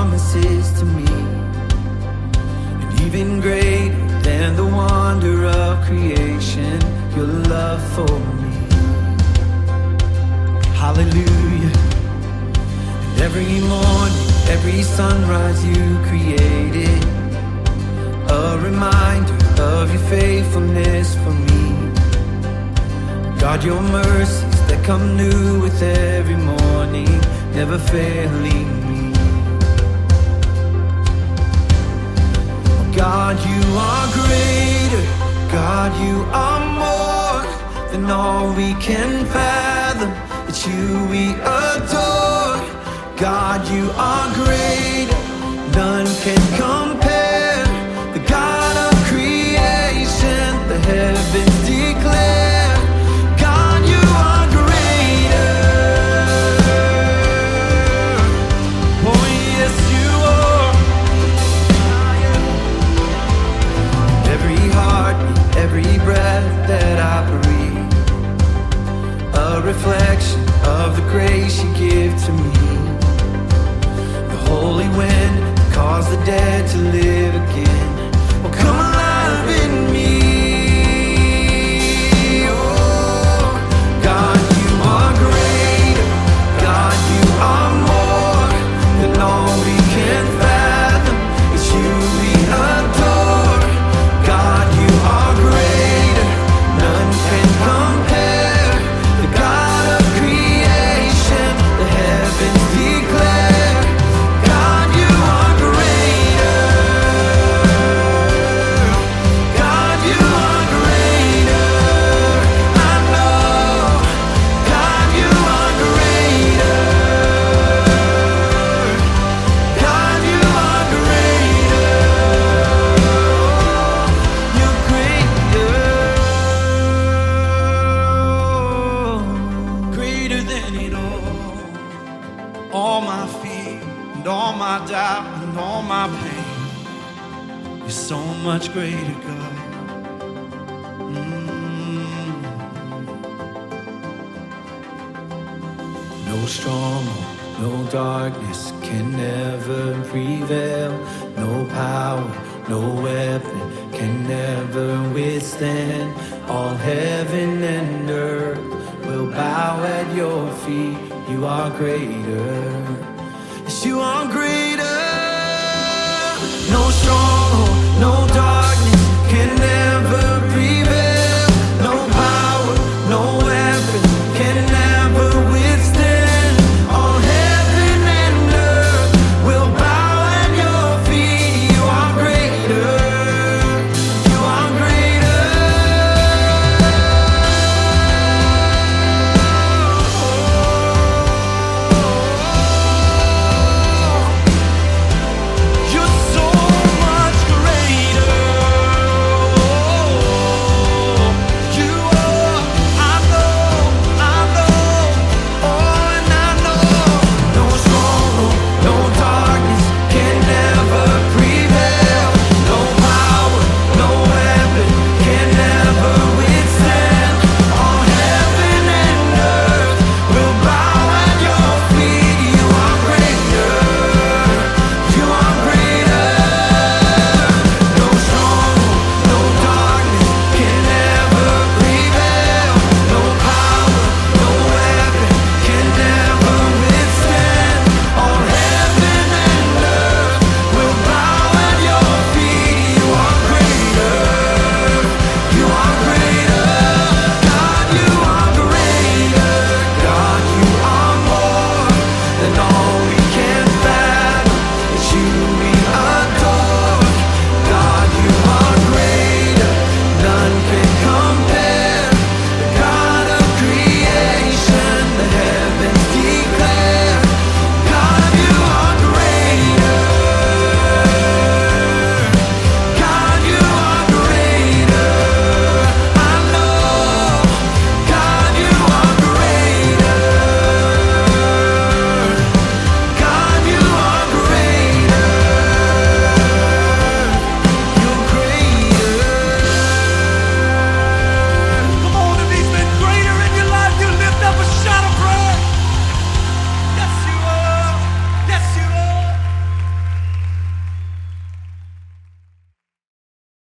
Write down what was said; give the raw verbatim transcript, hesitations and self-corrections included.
promises to me, and even greater than the wonder of creation, your love for me. Hallelujah. And every morning, every sunrise you created a reminder of your faithfulness for me. God, your mercies that come new with every morning, never failing me. God, you are greater. God, you are more than all we can fathom. It's you we adore. God, you are greater. None can compare. The God of creation, the heavens declare. God, you are greater. Oh, yes, you are. Every heartbeat, every breath that I breathe, a reflection of the grace you give to me. The holy wind that caused the dead to live again will come alive in me. Oh, God, you are greater. God, you are more than all we can fathom. It's you we adore. God, you are greater. None can compare. The God of creation, the heavens declare. God, you are greater. God, you are greater. I know. God, you are greater. God, you are greater. You're greater. Greater than it all. All my fear and all my doubt and all my pain. You're so much greater, God. Mm. No stronghold, no darkness can ever prevail. No power, no weapon can never withstand. All heaven and earth will bow at your feet. You are greater. Yes, you are greater.